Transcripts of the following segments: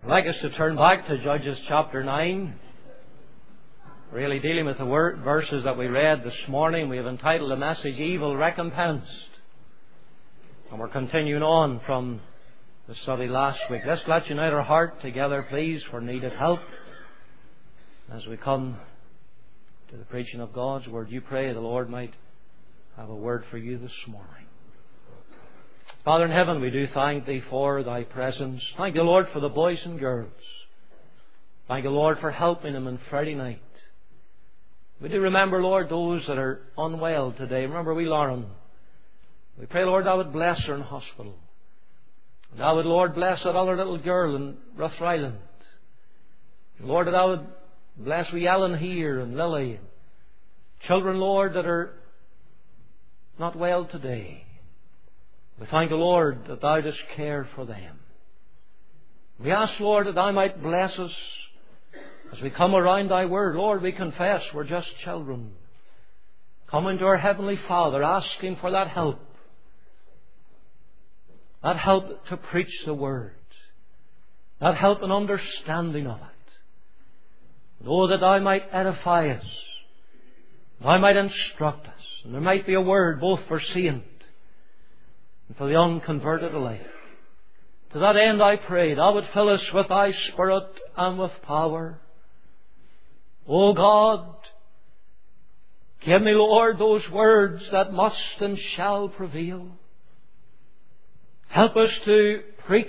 I'd like us to turn back to Judges chapter 9. Really dealing with the verses that we read this morning. We have entitled the message, Evil Recompensed. And we're continuing on from the study last week. Let's unite our heart together, please, for needed help. As we come to the preaching of God's Word, you pray the Lord might have a word for you this morning. Father in heaven, we do thank Thee for Thy presence. Thank you, Lord, for the boys and girls. Thank you, Lord, for helping them on Friday night. We do remember, Lord, those that are unwell today. Remember wee Lauren. We pray, Lord, Thou would bless her in hospital. Thou would, Lord, bless that other little girl in Rathryland. Lord, that Thou would bless wee Ellen here and Lily. And children, Lord, that are not well today. We thank the Lord that Thou dost care for them. We ask, Lord, that Thou might bless us as we come around Thy Word. Lord, we confess we're just children. Coming to our Heavenly Father, asking for that help. That help to preach the Word. That help in understanding of it. Oh, that Thou might edify us. Thou might instruct us. And there might be a word both for saint and for the unconverted alike. To that end I pray, Thou would fill us with Thy Spirit and with power. O God, give me, Lord, those words that must and shall prevail. Help us to preach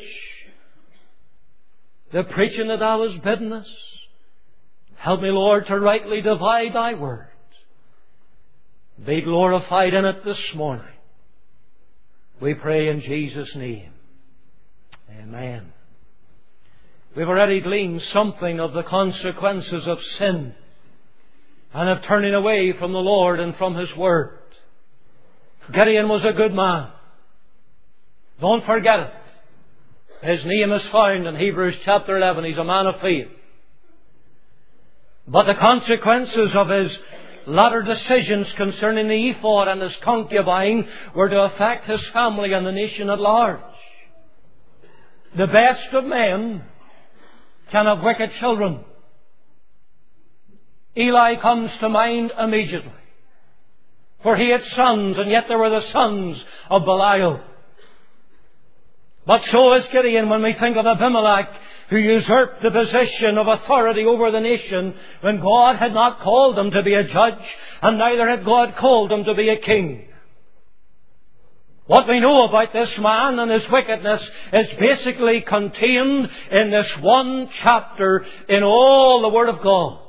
the preaching that Thou hast bidden us. Help me, Lord, to rightly divide Thy Word. Be glorified in it this morning. We pray in Jesus' name. Amen. We've already gleaned something of the consequences of sin and of turning away from the Lord and from His Word. Gideon was a good man. Don't forget it. His name is found in Hebrews chapter 11. He's a man of faith. But the consequences of his latter decisions concerning the ephod and his concubine were to affect his family and the nation at large. The best of men can have wicked children. Eli comes to mind immediately. For he had sons, and yet they were the sons of Belial. But so is Gideon when we think of Abimelech, who usurped the position of authority over the nation when God had not called him to be a judge, and neither had God called him to be a king. What we know about this man and his wickedness is basically contained in this one chapter in all the Word of God.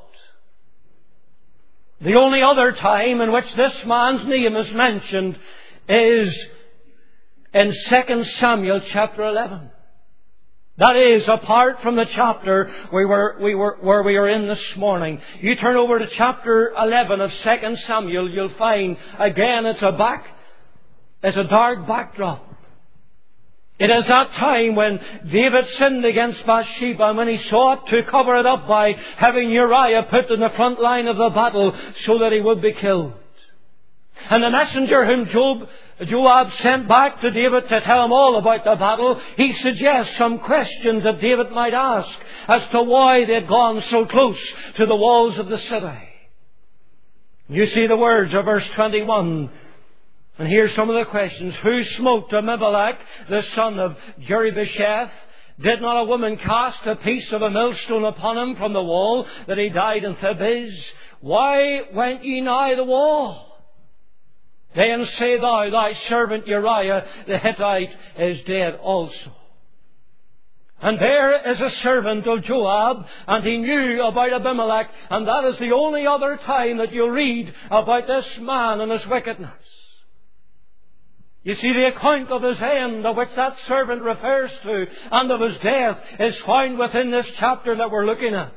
The only other time in which this man's name is mentioned is in 2 Samuel chapter 11. That is, apart from the chapter where we were in this morning. You turn over to chapter 11 of 2 Samuel, you'll find, again, it's a dark backdrop. It is that time when David sinned against Bathsheba, and when he sought to cover it up by having Uriah put in the front line of the battle so that he would be killed. And the messenger whom Joab sent back to David to tell him all about the battle, he suggests some questions that David might ask as to why they had gone so close to the walls of the city. You see the words of verse 21. And here's some of the questions. Who smote Abimelech, the son of Jerubbesheth? Did not a woman cast a piece of a millstone upon him from the wall, that he died in Thebez? Why went ye nigh the wall? Then say thou, thy servant Uriah the Hittite is dead also. And there is a servant of Joab, and he knew about Abimelech, and that is the only other time that you'll read about this man and his wickedness. You see, the account of his end, of which that servant refers to, and of his death, is found within this chapter that we're looking at.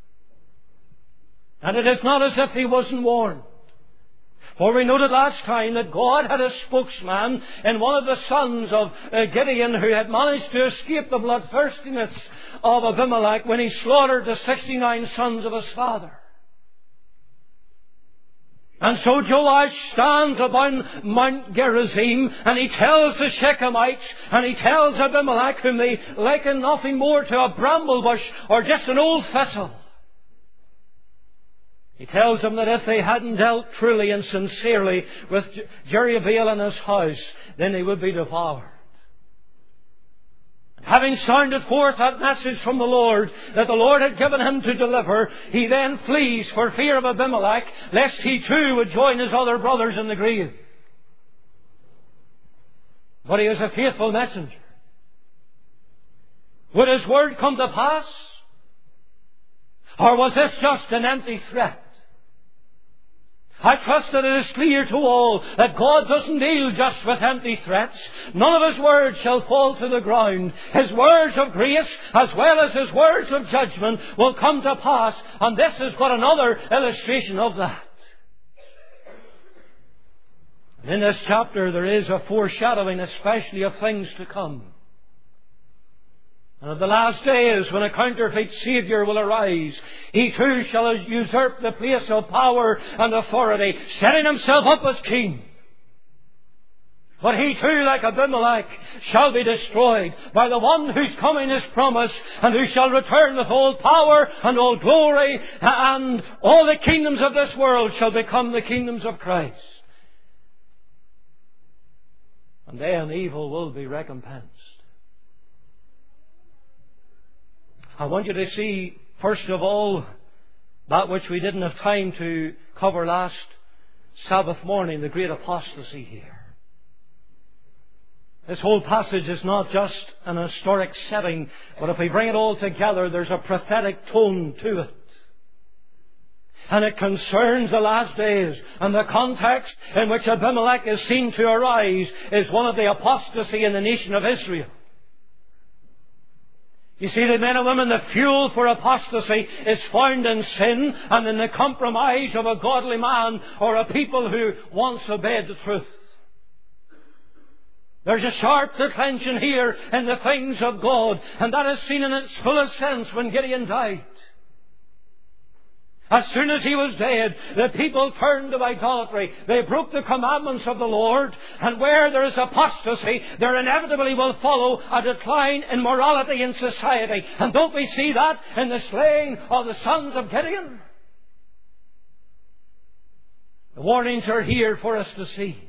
And it is not as if he wasn't warned. For we noted last time that God had a spokesman in one of the sons of Gideon who had managed to escape the bloodthirstiness of Abimelech when he slaughtered the 69 sons of his father. And so Joash stands upon Mount Gerizim, and he tells the Shechemites, and he tells Abimelech, whom they liken nothing more to a bramble bush or just an old thistle. He tells them that if they hadn't dealt truly and sincerely with Jerubbaal and his house, then they would be devoured. Having sounded forth that message from the Lord that the Lord had given him to deliver, he then flees for fear of Abimelech, lest he too would join his other brothers in the grave. But he was a faithful messenger. Would his word come to pass? Or was this just an empty threat? I trust that it is clear to all that God doesn't deal just with empty threats. None of His words shall fall to the ground. His words of grace, as well as His words of judgment, will come to pass. And this is but another illustration of that. In this chapter there is a foreshadowing especially of things to come. And of the last days, when a counterfeit Saviour will arise, he too shall usurp the place of power and authority, setting himself up as king. But he too, like Abimelech, shall be destroyed by the one whose coming is promised, and who shall return with all power and all glory, and all the kingdoms of this world shall become the kingdoms of Christ. And then evil will be recompensed. I want you to see, first of all, that which we didn't have time to cover last Sabbath morning, the great apostasy here. This whole passage is not just an historic setting, but if we bring it all together, there's a prophetic tone to it. And it concerns the last days. And the context in which Abimelech is seen to arise is one of the apostasy in the nation of Israel. You see, the men and women, the fuel for apostasy is found in sin and in the compromise of a godly man or a people who once obeyed the truth. There's a sharp declension here in the things of God, and that is seen in its fullest sense when Gideon died. As soon as he was dead, the people turned to idolatry. They broke the commandments of the Lord. And where there is apostasy, there inevitably will follow a decline in morality in society. And don't we see that in the slaying of the sons of Gideon? The warnings are here for us to see.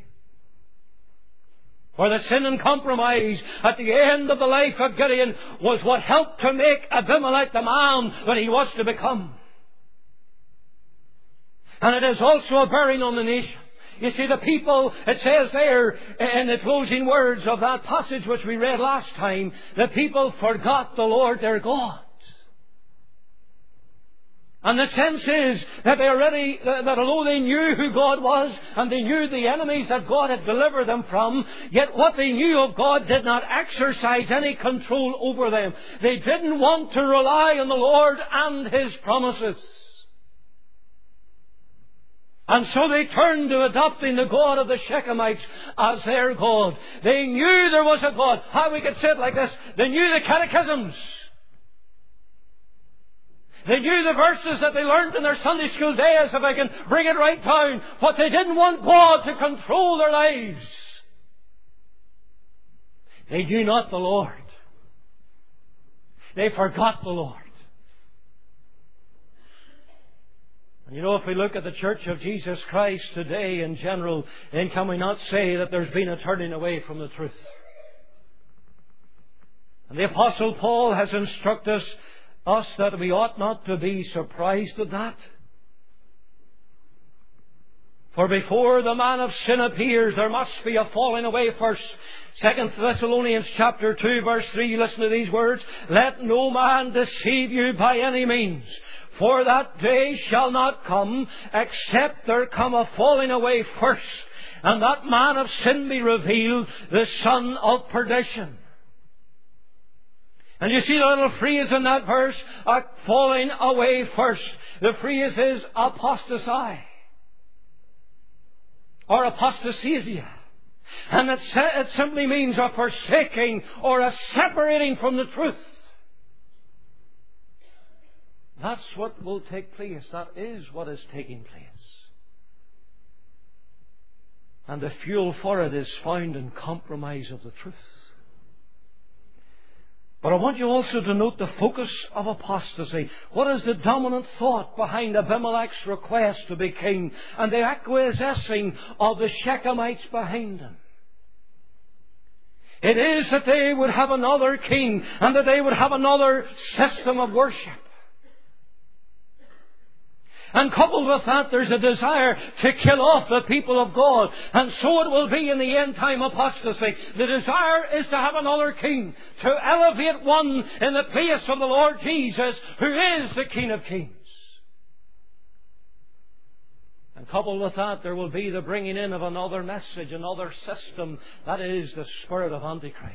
For the sin and compromise at the end of the life of Gideon was what helped to make Abimelech the man that he was to become. And it is also a bearing on the nation. You see, the people, it says there in the closing words of that passage which we read last time, the people forgot the Lord their God. And the sense is that that although they knew who God was and they knew the enemies that God had delivered them from, yet what they knew of God did not exercise any control over them. They didn't want to rely on the Lord and His promises. And so they turned to adopting the God of the Shechemites as their God. They knew there was a God. How we could say it like this. They knew the catechisms. They knew the verses that they learned in their Sunday school days, if I can bring it right down. But they didn't want God to control their lives. They knew not the Lord. They forgot the Lord. You know, if we look at the Church of Jesus Christ today in general, then can we not say that there's been a turning away from the truth? And the Apostle Paul has instructed us that we ought not to be surprised at that. For before the man of sin appears, there must be a falling away first. 2 Thessalonians chapter 2 verse 3, listen to these words. Let no man deceive you by any means. For that day shall not come, except there come a falling away first, and that man of sin be revealed, the son of perdition. And you see the little phrase in that verse, falling away first. The phrase is apostasy, or apostasia. And it simply means a forsaking or a separating from the truth. That's what will take place. That is what is taking place. And the fuel for it is found in compromise of the truth. But I want you also to note the focus of apostasy. What is the dominant thought behind Abimelech's request to be king and the acquiescing of the Shechemites behind him? It is that they would have another king and that they would have another system of worship. And coupled with that, there's a desire to kill off the people of God. And so it will be in the end time apostasy. The desire is to have another king, to elevate one in the place of the Lord Jesus, who is the King of Kings. And coupled with that, there will be the bringing in of another message, another system. That is the spirit of Antichrist.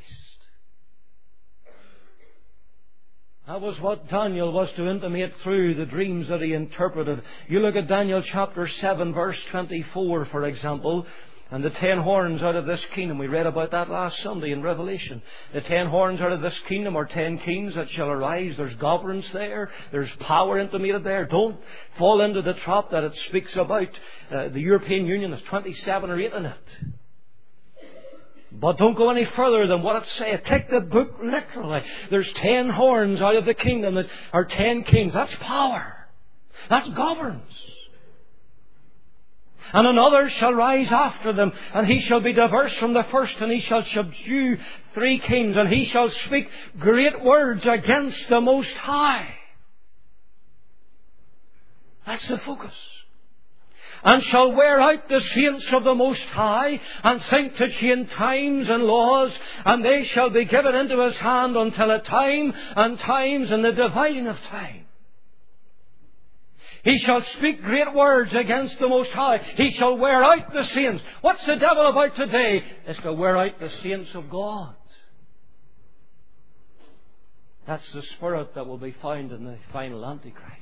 That was what Daniel was to intimate through the dreams that he interpreted. You look at Daniel chapter 7 verse 24, for example, and the 10 horns out of this kingdom. We read about that last Sunday in Revelation. The 10 horns out of this kingdom are 10 kings that shall arise. There's governance there. There's power intimated there. Don't fall into the trap that it speaks about. The European Union, there's 27 or 8 in it. But don't go any further than what it says. Take the book literally. There's 10 horns out of the kingdom that are 10 kings. That's power. That's governance. And another shall rise after them, and he shall be diverse from the first, and he shall subdue 3 kings, and he shall speak great words against the Most High. That's the focus. And shall wear out the saints of the Most High, and think to change times and laws, and they shall be given into his hand until a time and times and the dividing of time. He shall speak great words against the Most High. He shall wear out the saints. What's the devil about today? It's to wear out the saints of God. That's the spirit that will be found in the final Antichrist.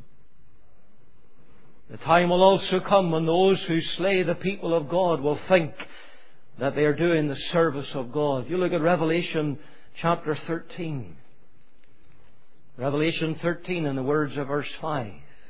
The time will also come when those who slay the people of God will think that they are doing the service of God. You look at Revelation chapter 13. Revelation 13 in the words of verse 5.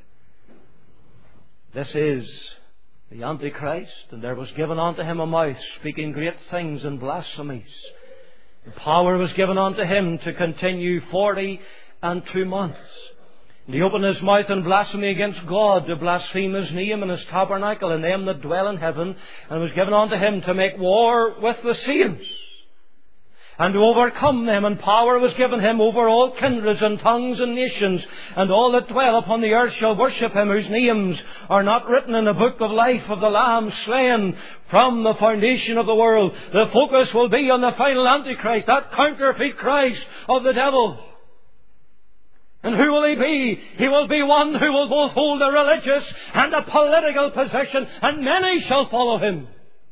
This is the Antichrist, and there was given unto him a mouth, speaking great things and blasphemies. The power was given unto him to continue 42 months. And he opened his mouth in blasphemy against God, to blaspheme his name and his tabernacle and them that dwell in heaven, and was given unto him to make war with the saints, and to overcome them, and power was given him over all kindreds and tongues and nations, and all that dwell upon the earth shall worship him, whose names are not written in the book of life of the Lamb slain from the foundation of the world. The focus will be on the final Antichrist, that counterfeit Christ of the devil. And who will he be? He will be one who will both hold a religious and a political position, and many shall follow him.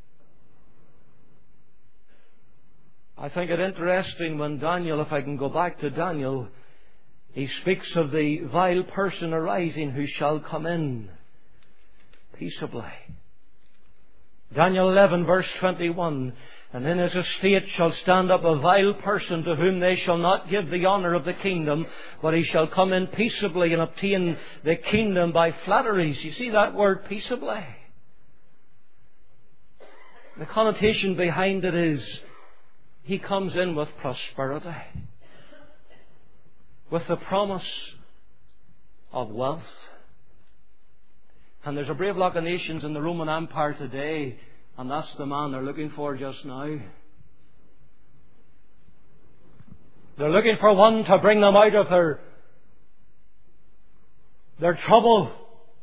I find it interesting when Daniel, if I can go back to Daniel, he speaks of the vile person arising who shall come in peaceably. Daniel 11 verse 21, and in his estate shall stand up a vile person, to whom they shall not give the honour of the kingdom, but he shall come in peaceably and obtain the kingdom by flatteries. You see that word, peaceably? The connotation behind it is he comes in with prosperity, with the promise of wealth. And there's a brave lot of nations in the Roman Empire today, and that's the man they're looking for just now. They're looking for one to bring them out of their trouble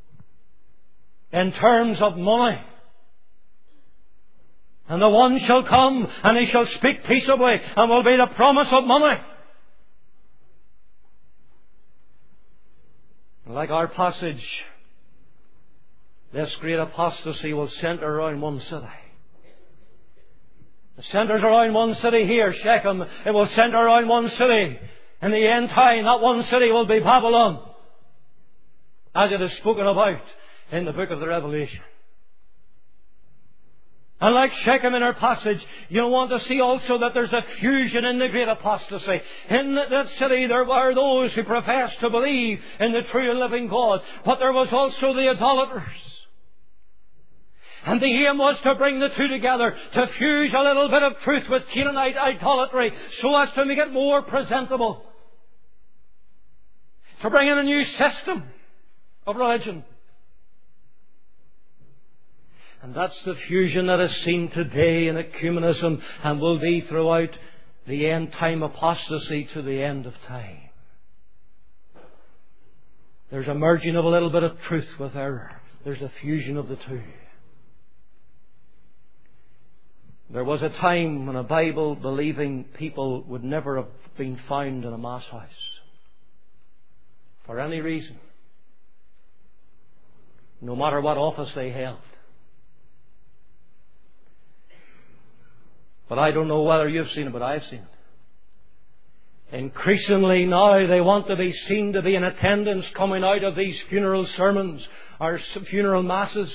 in terms of money. And the one shall come, and he shall speak peaceably, and will be the promise of money. Like our passage, this great apostasy will centre around one city. It centres around one city here, Shechem. It will centre around one city. In the end time, that one city will be Babylon, as it is spoken about in the book of the Revelation. And like Shechem in our passage, you'll want to see also that there's a fusion in the great apostasy. In that city there were those who professed to believe in the true and living God, but there was also the idolaters. And the aim was to bring the two together, to fuse a little bit of truth with Canaanite idolatry so as to make it more presentable. To bring in a new system of religion. And that's the fusion that is seen today in ecumenism and will be throughout the end time apostasy to the end of time. There's a merging of a little bit of truth with error. There's a fusion of the two. There was a time when a Bible-believing people would never have been found in a mass house. For any reason. No matter what office they held. But I don't know whether you've seen it, but I've seen it. Increasingly now they want to be seen to be in attendance coming out of these funeral sermons or funeral masses.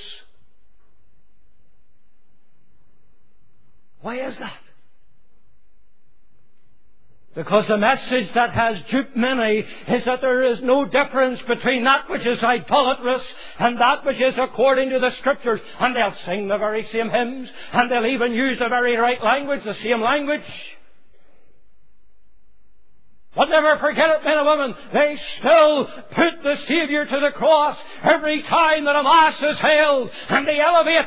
Why is that? Because the message that has duped many is that there is no difference between that which is idolatrous and that which is according to the Scriptures. And they'll sing the very same hymns, and they'll even use the very right language, the same language. But never forget it, men and women, they still put the Saviour to the cross every time that a Mass is held, and they elevate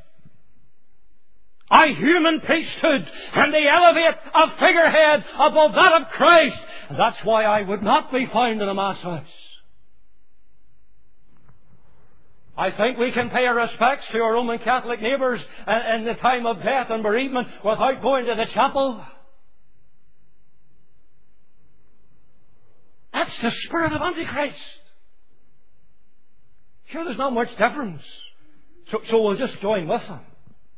a human priesthood, and they elevate a figurehead above that of Christ. And that's why I would not be found in a Mass house. I think we can pay our respects to our Roman Catholic neighbours in the time of death and bereavement without going to the chapel. That's the spirit of Antichrist. Sure, there's not much difference. So we'll just join with them.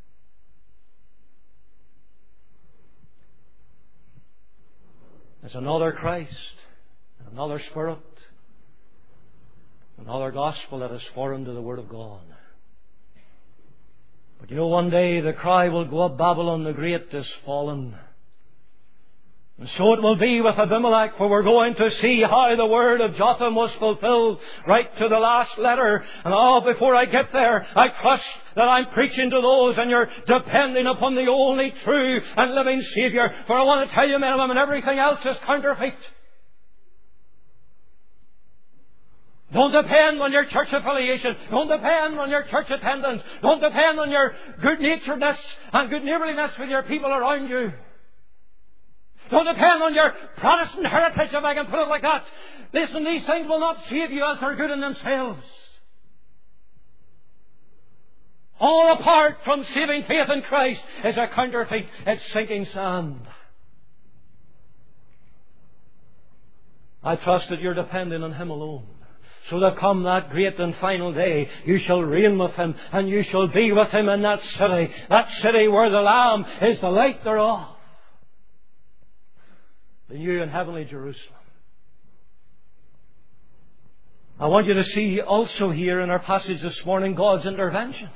There's another Christ, another Spirit, another gospel that is foreign to the Word of God. But you know, one day the cry will go up, Babylon the Great is fallen. And so it will be with Abimelech, for we're going to see how the word of Jotham was fulfilled right to the last letter. And before I get there, I trust that I'm preaching to those and you're depending upon the only true and living Saviour. For I want to tell you, men and women, everything else is counterfeit. Don't depend on your church affiliation. Don't depend on your church attendance. Don't depend on your good-naturedness and good neighbourliness with your people around you. Don't depend on your Protestant heritage, if I can put it like that. Listen, these things will not save you as they're good in themselves. All apart from saving faith in Christ is a counterfeit. It's sinking sand. I trust that you're depending on Him alone. So that come that great and final day, you shall reign with Him, and you shall be with Him in that city where the Lamb is the light thereof. The new and heavenly Jerusalem. I want you to see also here in our passage this morning God's intervention.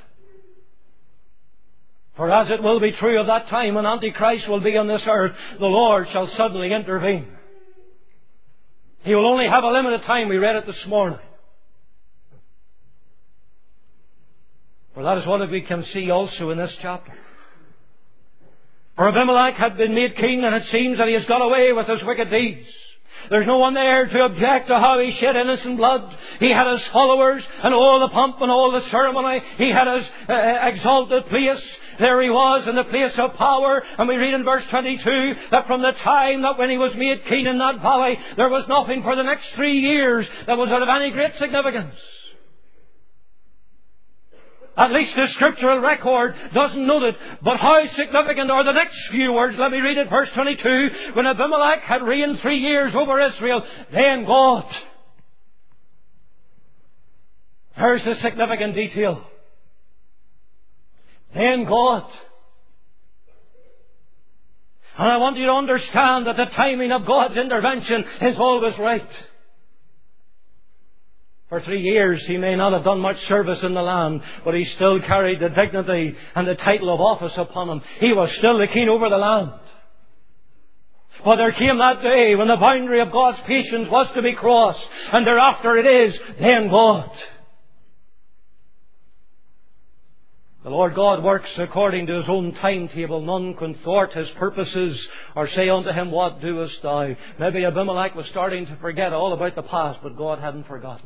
For as it will be true of that time when Antichrist will be on this earth, the Lord shall suddenly intervene. He will only have a limited time. We read it this morning. For that is what we can see also in this chapter. For Abimelech had been made king, and it seems that he has got away with his wicked deeds. There's no one there to object to how he shed innocent blood. He had his followers and all the pomp and all the ceremony. He had his exalted place. There he was in the place of power. And we read in verse 22 that from the time that when he was made king in that valley, there was nothing for the next 3 years that was of any great significance. At least the scriptural record doesn't note it. But how significant are the next few words? Let me read it, verse 22. When Abimelech had reigned 3 years over Israel, then God. There's the significant detail. Then God. And I want you to understand that the timing of God's intervention is always right. For 3 years he may not have done much service in the land, but he still carried the dignity and the title of office upon him. He was still the king over the land. But there came that day when the boundary of God's patience was to be crossed, and thereafter it is, then God. The Lord God works according to His own timetable. None can thwart His purposes or say unto him, what doest thou? Maybe Abimelech was starting to forget all about the past, but God hadn't forgotten.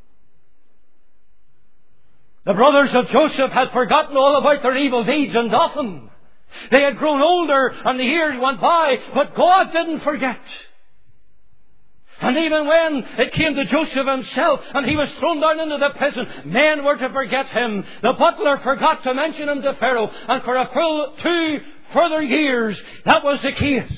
The brothers of Joseph had forgotten all about their evil deeds in Dothan. They had grown older and the years went by, but God didn't forget. And even when it came to Joseph himself and he was thrown down into the prison, men were to forget him. The butler forgot to mention him to Pharaoh, and for a full 2 further years that was the case.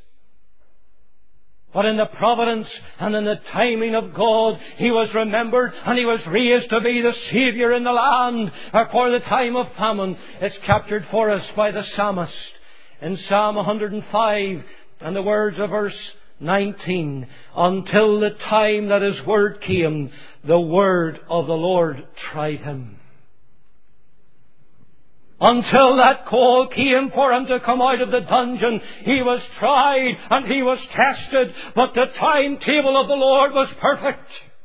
But in the providence and in the timing of God, he was remembered and he was raised to be the Saviour in the land for the time of famine. It's captured for us by the psalmist in Psalm 105 and the words of verse 19. Until the time that His word came, the word of the Lord tried him. Until that call came for him to come out of the dungeon, he was tried and he was tested, but the timetable of the Lord was perfect.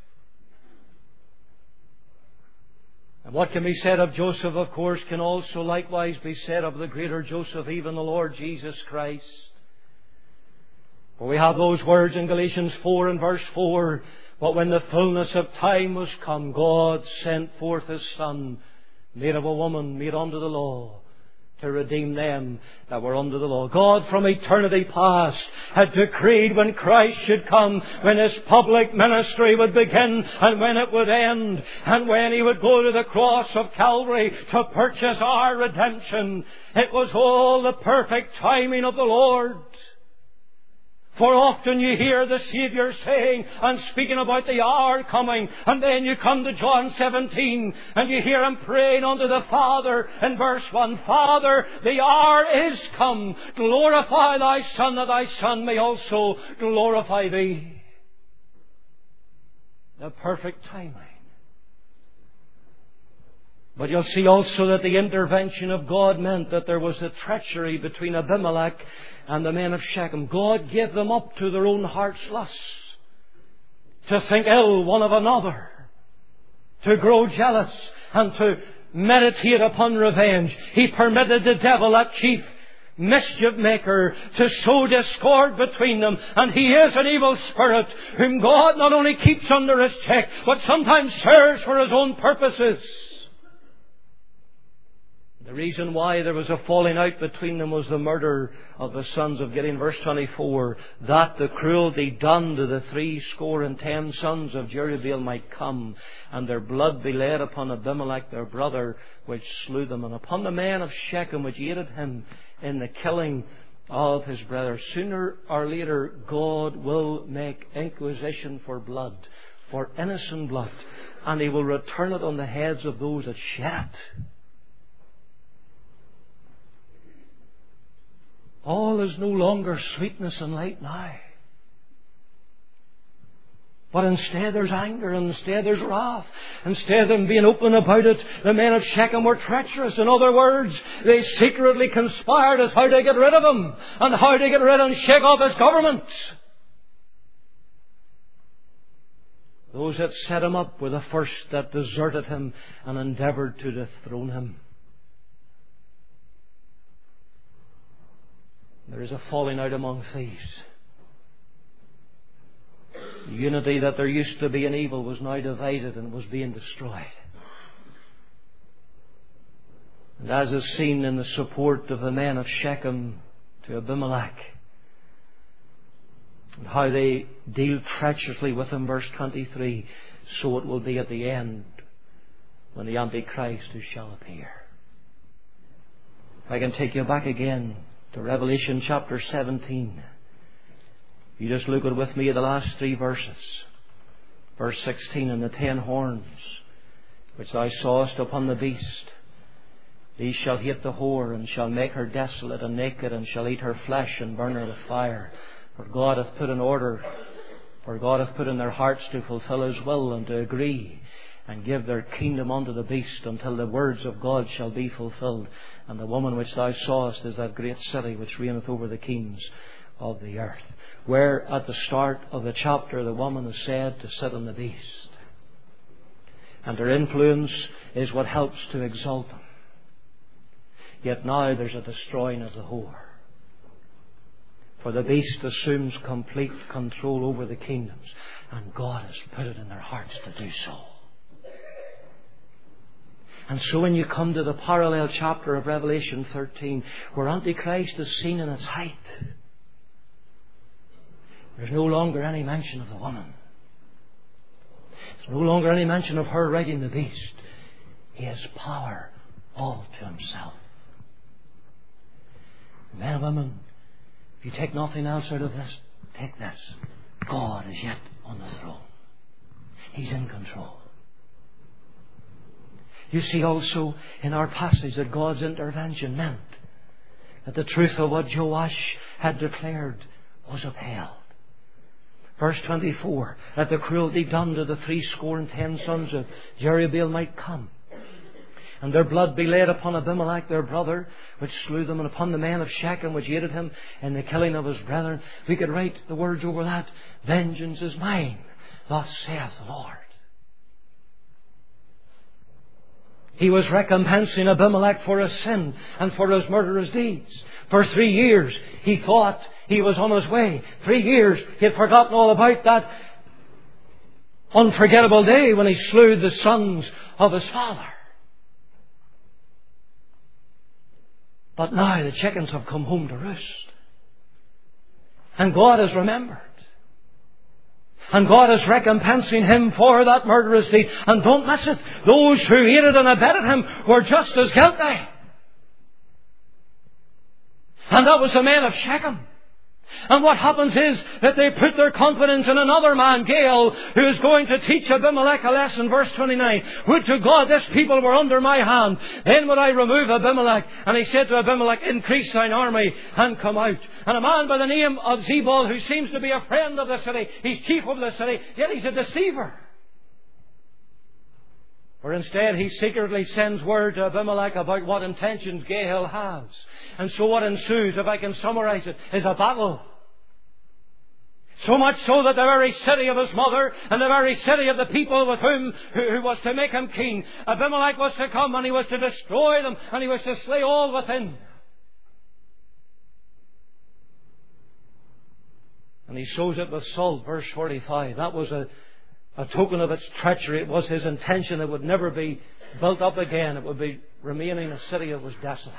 And what can be said of Joseph, of course, can also likewise be said of the greater Joseph, even the Lord Jesus Christ. For we have those words in Galatians 4 and verse 4, but when the fullness of time was come, God sent forth His Son, made of a woman, made under the law, to redeem them that were under the law. God from eternity past had decreed when Christ should come, when His public ministry would begin and when it would end, and when He would go to the cross of Calvary to purchase our redemption. It was all the perfect timing of the Lord. For often you hear the Saviour saying and speaking about the hour coming, and then you come to John 17 and you hear Him praying unto the Father in verse 1, Father, the hour is come. Glorify Thy Son, that Thy Son may also glorify Thee. The perfect timing. But you'll see also that the intervention of God meant that there was a treachery between Abimelech and the men of Shechem. God gave them up to their own heart's lusts, to think ill one of another, to grow jealous and to meditate upon revenge. He permitted the devil, that chief mischief maker, to sow discord between them. And he is an evil spirit whom God not only keeps under His check, but sometimes serves for His own purposes. The reason why there was a falling out between them was the murder of the sons of Gideon. Verse 24, that the cruelty done to the 70 sons of Jerubbaal might come, and their blood be laid upon Abimelech their brother, which slew them, and upon the men of Shechem which aided him in the killing of his brother. Sooner or later, God will make inquisition for blood, for innocent blood, and He will return it on the heads of those that shed it. All is no longer sweetness and light now. But instead there's anger, and instead there's wrath. Instead of them being open about it, the men of Shechem were treacherous. In other words, they secretly conspired as how to get rid of him, and how to get rid and shake off his government. Those that set him up were the first that deserted him and endeavoured to dethrone him. There is a falling out among thieves. The unity that there used to be in evil was now divided and was being destroyed. And as is seen in the support of the men of Shechem to Abimelech, and how they deal treacherously with him, verse 23, so it will be at the end when the Antichrist who shall appear. If I can take you back again to Revelation chapter 17. You just look at with me at the last 3 verses. Verse 16, and the 10 horns which thou sawest upon the beast, these shall hate the whore, and shall make her desolate and naked, and shall eat her flesh and burn her with fire. For God hath put in order, for God hath put in their hearts to fulfill His will, and to agree and give their kingdom unto the beast, until the words of God shall be fulfilled. And the woman which thou sawest is that great city which reigneth over the kings of the earth. Where at the start of the chapter the woman is said to sit on the beast, and her influence is what helps to exalt him. Yet now there's a destroying of the whore. For the beast assumes complete control over the kingdoms, and God has put it in their hearts to do so. And so when you come to the parallel chapter of Revelation 13, where Antichrist is seen in its height, there's no longer any mention of the woman. There's no longer any mention of her riding the beast. He has power all to himself. Men and women, if you take nothing else out of this, take this. God is yet on the throne. He's in control. You see also in our passage that God's intervention meant that the truth of what Joash had declared was upheld. Verse 24, that the cruelty done to the 70 sons of Jerubbaal might come, and their blood be laid upon Abimelech their brother, which slew them, and upon the men of Shechem, which hated him in the killing of his brethren. We could write the words over that: vengeance is mine, thus saith the Lord. He was recompensing Abimelech for his sin and for his murderous deeds. For 3 years he thought he was on his way. 3 years he had forgotten all about that unforgettable day when he slew the sons of his father. But now the chickens have come home to roost. And God has remembered. And God is recompensing him for that murderous deed. And don't miss it. Those who hated and abetted him were just as guilty. And that was the men of Shechem. And what happens is that they put their confidence in another man, Gael, who is going to teach Abimelech a lesson. Verse 29. Would to God this people were under my hand, then would I remove Abimelech. And he said to Abimelech, increase thine army and come out. And a man by the name of Zebul, who seems to be a friend of the city, he's chief of the city, yet he's a deceiver. For instead he secretly sends word to Abimelech about what intentions Gael has. And so what ensues, if I can summarize it, is a battle. So much so that the very city of his mother and the very city of the people with whom who was to make him king, Abimelech was to come and he was to destroy them and he was to slay all within. And he sows it with salt, verse 45. That was a token of its treachery. It was his intention it would never be built up again. It would be remaining a city that was desolate.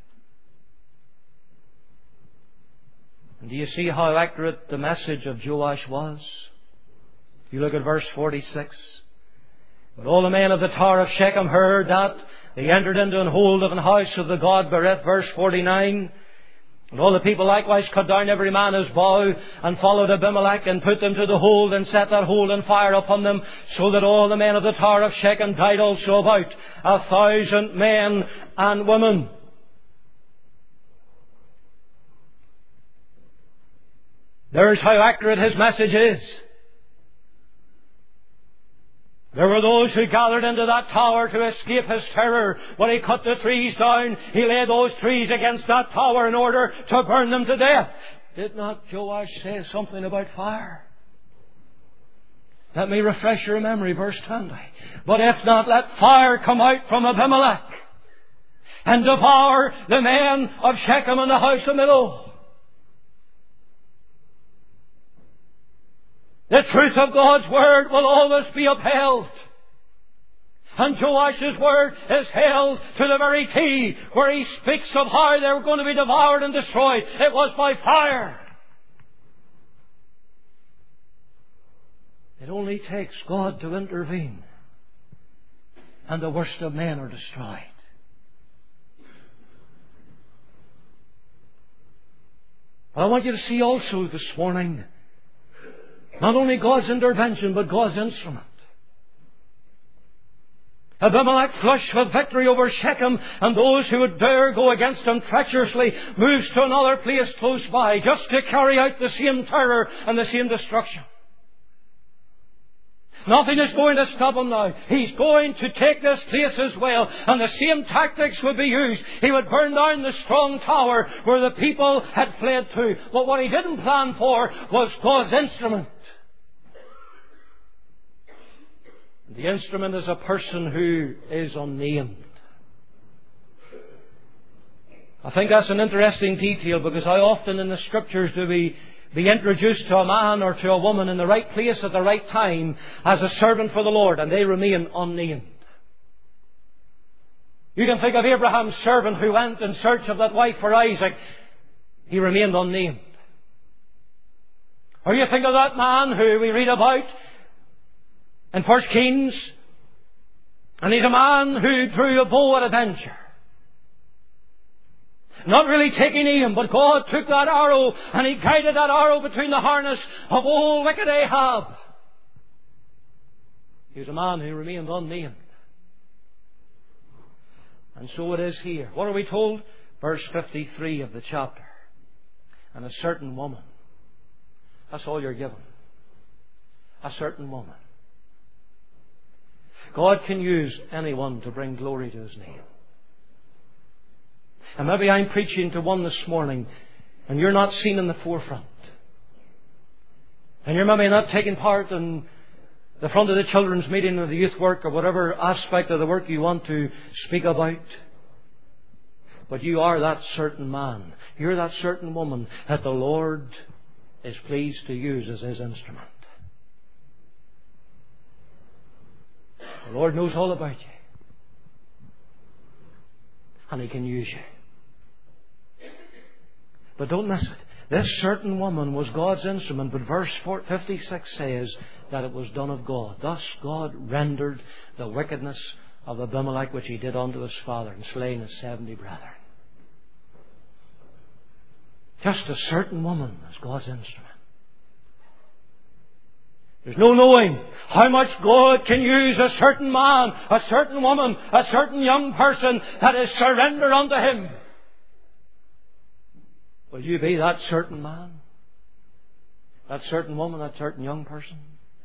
And do you see how accurate the message of Joash was? If you look at verse 46. When all the men of the tower of Shechem heard that, they entered into an hold of an house of the god Berith, verse 49. And all the people likewise cut down every man his bow, and followed Abimelech, and put them to the hold, and set that hold on fire upon them, so that all the men of the tower of Shechem died also, about 1,000 men and women. There's how accurate his message is. There were those who gathered into that tower to escape his terror. When he cut the trees down, he laid those trees against that tower in order to burn them to death. Did not Joash say something about fire? Let me refresh your memory, verse 20. But if not, let fire come out from Abimelech and devour the men of Shechem and the house of Millo. The truth of God's Word will always be upheld. And Joash's word is held to the very T, where he speaks of how they were going to be devoured and destroyed. It was by fire. It only takes God to intervene, and the worst of men are destroyed. But I want you to see also this morning not only God's intervention, but God's instrument. Abimelech, flushed with victory over Shechem, and those who would dare go against him treacherously, moves to another place close by, just to carry out the same terror and the same destruction. Nothing is going to stop him now. He's going to take this place as well, and the same tactics would be used. He would burn down the strong tower where the people had fled to. But what he didn't plan for was God's instrument. The instrument is a person who is unnamed. I think that's an interesting detail, because how often in the Scriptures do we be introduced to a man or to a woman in the right place at the right time as a servant for the Lord, and they remain unnamed. You can think of Abraham's servant who went in search of that wife for Isaac. He remained unnamed. Or you think of that man who we read about in 1 Kings, and he's a man who drew a bow at a venture. Not really taking aim, but God took that arrow and He guided that arrow between the harness of old wicked Ahab. He was a man who remained unnamed. And so it is here. What are we told? Verse 53 of the chapter. And a certain woman. That's all you're given. A certain woman. God can use anyone to bring glory to His name. And maybe I'm preaching to one this morning, and you're not seen in the forefront. And you're maybe not taking part in the front of the children's meeting or the youth work or whatever aspect of the work you want to speak about. But you are that certain man. You're that certain woman that the Lord is pleased to use as His instrument. The Lord knows all about you. And He can use you. But don't miss it. This certain woman was God's instrument, but verse 56 says that it was done of God. Thus God rendered the wickedness of Abimelech which he did unto his father, and slain his 70 brethren. Just a certain woman as God's instrument. There's no knowing how much God can use a certain man, a certain woman, a certain young person that is surrendered unto Him. Will you be that certain man? That certain woman? That certain young person?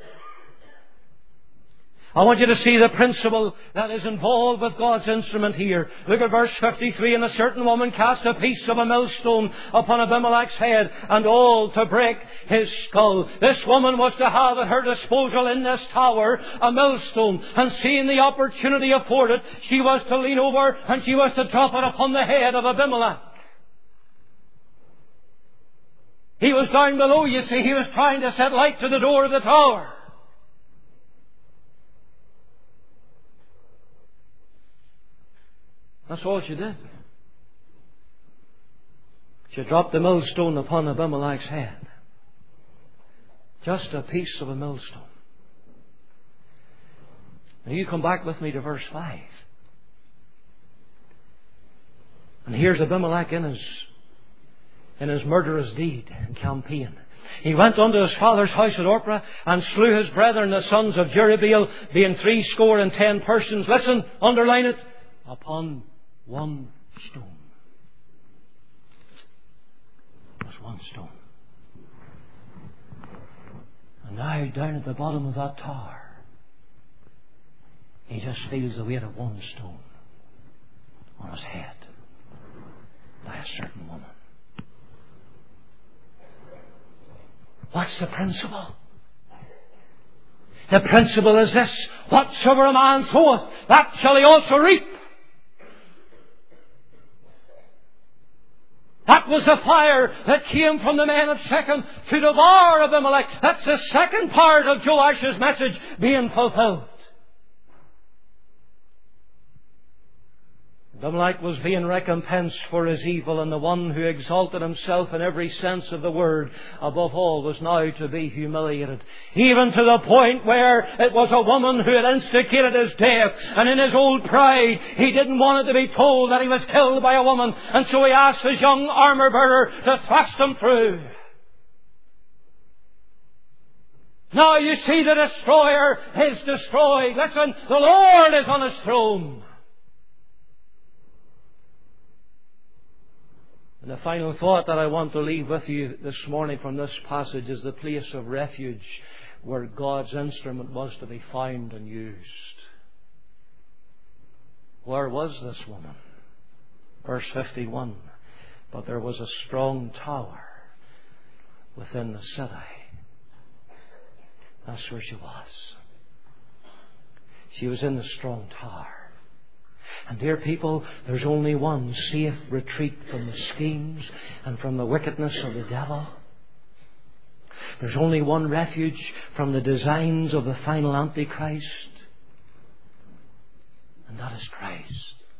I want you to see the principle that is involved with God's instrument here. Look at verse 53. And a certain woman cast a piece of a millstone upon Abimelech's head, and all to break his skull. This woman was to have at her disposal in this tower a millstone. And seeing the opportunity afforded, she was to lean over and she was to drop it upon the head of Abimelech. He was down below, you see. He was trying to set light to the door of the tower. That's all she did. She dropped the millstone upon Abimelech's head. Just a piece of a millstone. Now you come back with me to verse 5. And here's Abimelech in his murderous deed and campaign. He went unto his father's house at Orpah and slew his brethren, the sons of Jerubbaal, being 70 persons. Listen, underline it. Upon one stone. It was one stone. And now down at the bottom of that tower, he just feels the weight of one stone on his head by a certain woman. What's the principle? The principle is this: whatsoever a man soweth, that shall he also reap. That was the fire that came from the men of Shechem to devour Abimelech. That's the second part of Joash's message being fulfilled. Abimelech was being recompensed for his evil, and the one who exalted himself in every sense of the word above all was now to be humiliated. Even to the point where it was a woman who had instigated his death, and in his old pride he didn't want it to be told that he was killed by a woman, and so he asked his young armor bearer to thrust him through. Now you see, the destroyer is destroyed. Listen, the Lord is on His throne. And the final thought that I want to leave with you this morning from this passage is the place of refuge where God's instrument was to be found and used. Where was this woman? Verse 51. But there was a strong tower within the city. That's where she was. She was in the strong tower. And dear people, there's only one safe retreat from the schemes and from the wickedness of the devil. There's only one refuge from the designs of the final Antichrist. And that is Christ.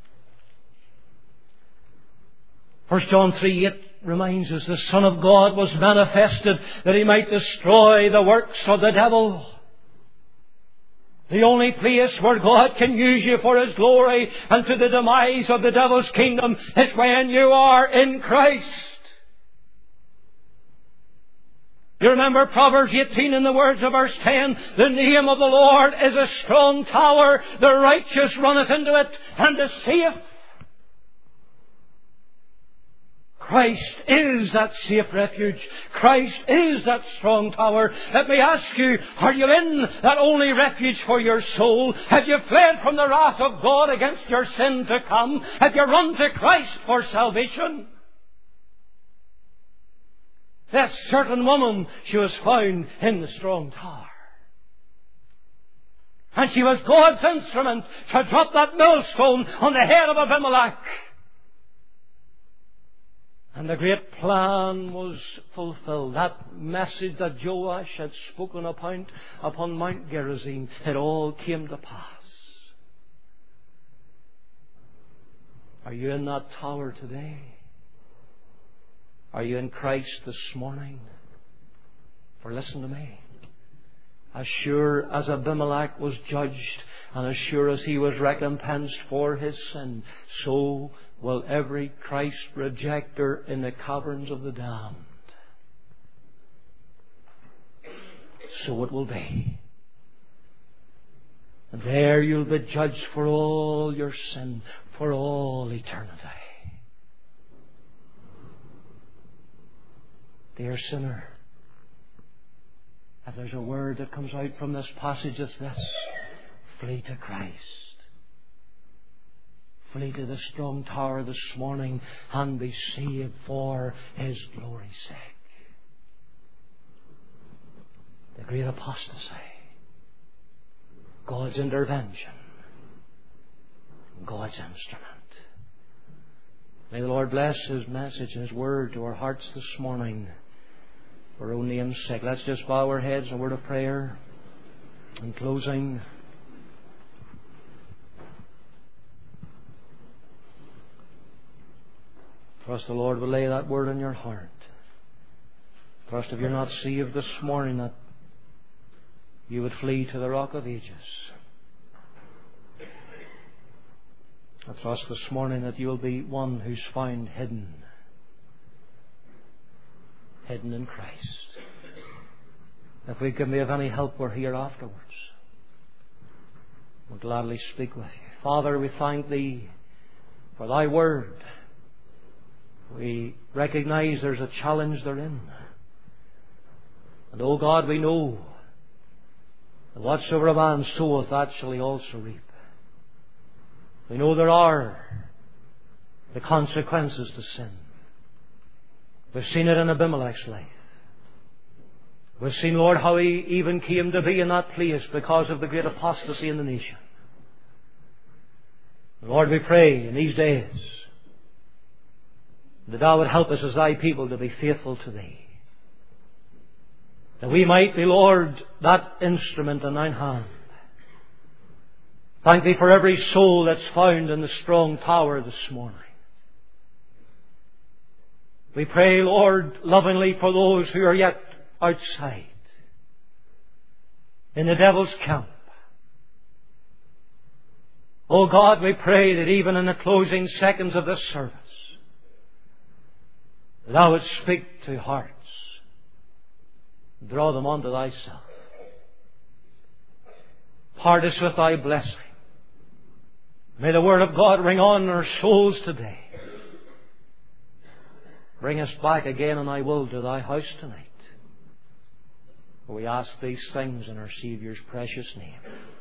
1 John 3:8 reminds us the Son of God was manifested that He might destroy the works of the devil. The only place where God can use you for His glory and to the demise of the devil's kingdom is when you are in Christ. You remember Proverbs 18 in the words of verse 10, the name of the Lord is a strong tower, the righteous runneth into it and is safe. Christ is that safe refuge. Christ is that strong tower. Let me ask you, are you in that only refuge for your soul? Have you fled from the wrath of God against your sin to come? Have you run to Christ for salvation? That certain woman, she was found in the strong tower. And she was God's instrument to drop that millstone on the head of Abimelech. And the great plan was fulfilled. That message that Joash had spoken upon Mount Gerizim, it all came to pass. Are you in that tower today? Are you in Christ this morning? For listen to me. As sure as Abimelech was judged, and as sure as he was recompensed for his sin, so will every Christ rejecter in the caverns of the damned. So it will be. And there you'll be judged for all your sin, for all eternity. Dear sinner, if there's a word that comes out from this passage, it's this: flee to Christ. Flee to the strong tower this morning and be saved for His glory's sake. The great apostasy, God's intervention, God's instrument. May the Lord bless His message and His word to our hearts this morning for our own name's sake. Let's just bow our heads in a word of prayer. In closing, trust the Lord will lay that word in your heart. Trust if you're not saved this morning that you would flee to the Rock of Ages. I trust this morning that you will be one who's found hidden in Christ. If we can be of any help, we're here afterwards. We'll gladly speak with you. Father, we thank Thee for Thy word. We recognize there's a challenge therein. And, O God, we know that whatsoever a man soweth, that shall he also reap. We know there are the consequences to sin. We've seen it in Abimelech's life. We've seen, Lord, how he even came to be in that place because of the great apostasy in the nation. Lord, we pray in these days that Thou would help us as Thy people to be faithful to Thee. That we might be, Lord, that instrument in Thine hand. Thank Thee for every soul that's found in the strong tower this morning. We pray, Lord, lovingly for those who are yet outside, in the devil's camp. Oh God, we pray that even in the closing seconds of this service, Thou would speak to hearts, draw them unto Thyself. Part us with Thy blessing. May the Word of God ring on in our souls today. Bring us back again in Thy will to Thy house tonight. For we ask these things in our Saviour's precious name.